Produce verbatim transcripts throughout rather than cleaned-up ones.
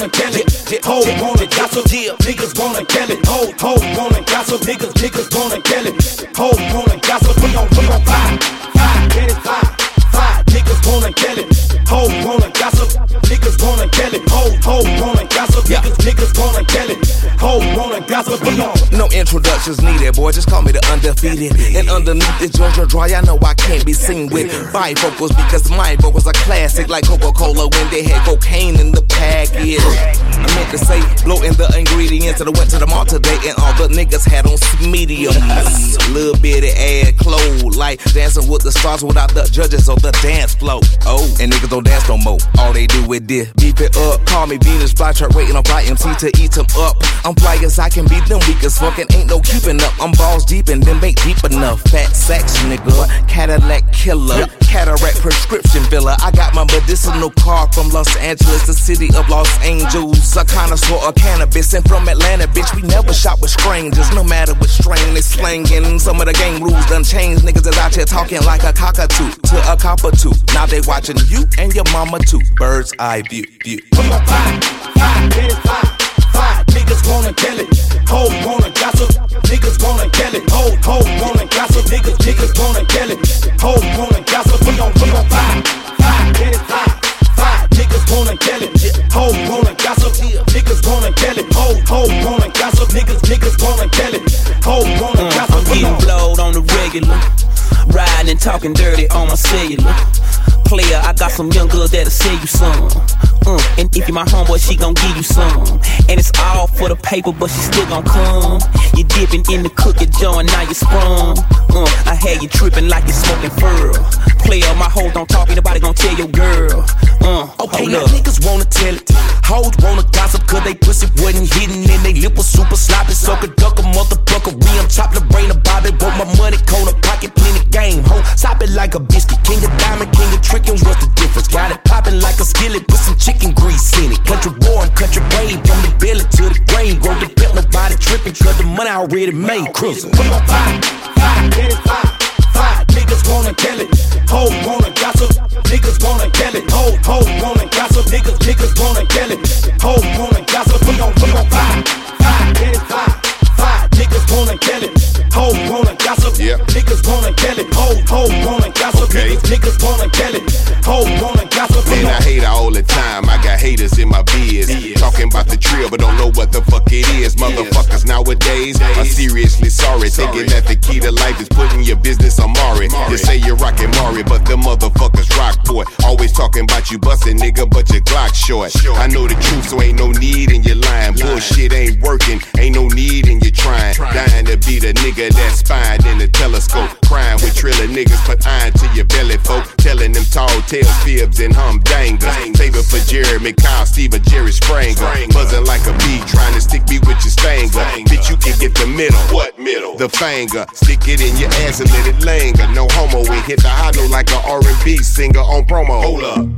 wanna kill it. Hoes wanna gossip, niggas wanna kill it. Hoes, hoes wanna gossip, niggas, niggas wanna kill it. Hoes wanna gossip, we gon' we gon' fire, fire, get it fire, fire. Niggas wanna kill it. Hoes wanna gossip, niggas wanna kill it. Hoes, hoes wanna gossip, niggas, niggas wanna kill it. Hoes wanna gossip, we gon'. No introductions needed, boy, just call me the undefeated. And underneath this Georgia dry, I know I can't be seen with bifocals because my vocals are classic like Coca-Cola when they had cocaine in the package. I meant to say, blow in the ingredients and I went to the mall today and all the niggas had on mediums. Little bitty ass clothes, like dancing with the stars without the judges on the dance floor. Oh, and niggas don't dance no more. All they do is this, beep it up. Call me Venus Flytrap, waiting on Fly M C to eat them up. I'm fly as I can beat them weak as fucking ain't no keeping up. I'm balls deep and them ain't deep enough. Fat sex nigga, Cadillac killer, cataract prescription filler. I got my medicinal card from Los Angeles, the city of Los Angels. A connoisseur of cannabis and from Atlanta, bitch. We never shop with strangers, no matter what strain they slangin'. Some of the game rules done changed. Niggas is out here talking like a cockatoo to a cockatoo. Now they watching you and your mama too. Bird's eye view, view. We gon' fire, fire, get it fire, fire. Niggas wanna kill it. Hoes wanna gossip, niggas wanna kill it. Hoes, hoes wanna gossip, niggas, niggas wanna kill it. Hoes wanna gossip, we gon' we gon' fire, fire, get it fire, fire. Niggas wanna kill it. Hoes wanna gossip, niggas wanna kill it. Hoes, hoes wanna gossip, niggas, niggas wanna kill it. Hoes wanna gossip, I'm getting blowed on the regular, riding and talking dirty on my cellular. Player, I got some young girls that'll sell you some. Uh, and if you my homeboy, she gon' give you some. And it's all for the paper, but she still gon' come. You dipping in the cookie jar and now you sprung. Uh, I had you tripping like you smoking fur. Player, my hoes don't talk, ain't nobody gon' tell your girl. Uh, okay, now niggas wanna tell it. Hoes wanna gossip cause they pussy wasn't hidden and they lip was super sloppy. So could duck a motherfucker, we on top the brain of Bobby. Want my money, corner pocket, plenty game. Ho, stop it like a biscuit. King of diamond, king of trickin', what's the difference? Got it poppin' like a skillet, put some chicken grease in it. Country born, country brave, from the belly to the grave. Won't depend nobody trippin' cause the money already made. Cruisin'. We gon' fire, fire, get it fire, fire. Niggas wanna kill it. Hoes wanna gossip, niggas wanna kill it. Hoes, hoes wanna gossip, niggas, niggas wanna kill it. Hoes wanna gossip, we gon' we gon' fire, fire, get it fire, fire. Niggas wanna kill it. Hoes wanna gossip, yep. Niggas wanna kill it. Hoes, hoes wanna gossip, okay. Niggas, niggas wanna kill it. Hoes wanna gossip. Man, I hate her all the time. I got haters in my biz, yes. Talking about the trill, but don't know what the fuck it is. Motherfuckers yes. nowadays are seriously sorry, sorry, thinking that the key to life is putting your business on Maury. Maury. You say you're rockin' Maury, but the motherfuckers rock, boy. Always talking about you bustin', nigga, but your Glock short. short. I know the truth, so ain't no need in your lying. Bullshit ain't working, ain't no need in your trying. Dying to be the nigga that's spying in the telescope. Crying with triller niggas, put iron to your belly, folk. Telling them tall tales, fibs, and humdangers. Favor for Jeremy Kyle, Steve, or Jerry Springer. Buzzing like a bee, trying to stick me with your stanger. Bitch, you can get the middle. What middle? The finger. Stick it in your ass and let it linger. No homo, we hit the high note like a R and B singer on promo. Hold up.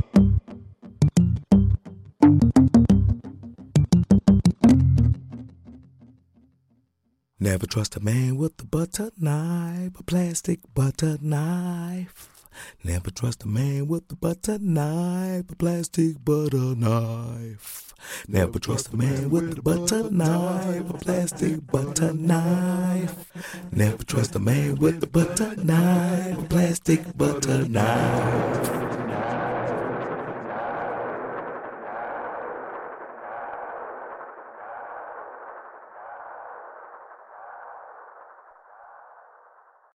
Never trust a man with a butter knife, a plastic butter knife. Never trust a man with a butter knife, a plastic butter knife. Never trust a man with a butter knife, a plastic butter knife. Never trust a man with a butter knife, a plastic butter knife.